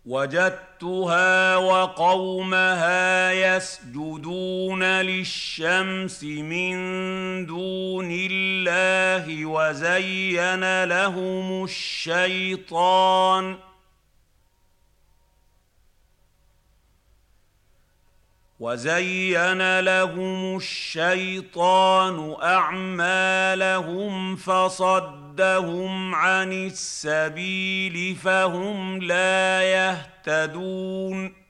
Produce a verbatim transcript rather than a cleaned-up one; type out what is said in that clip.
وجدتها وقومها يسجدون للشمس من دون الله وزين لهم الشيطان وزين لهم الشيطان أعمالهم فصدهم عن السبيل فهم لا يهتدون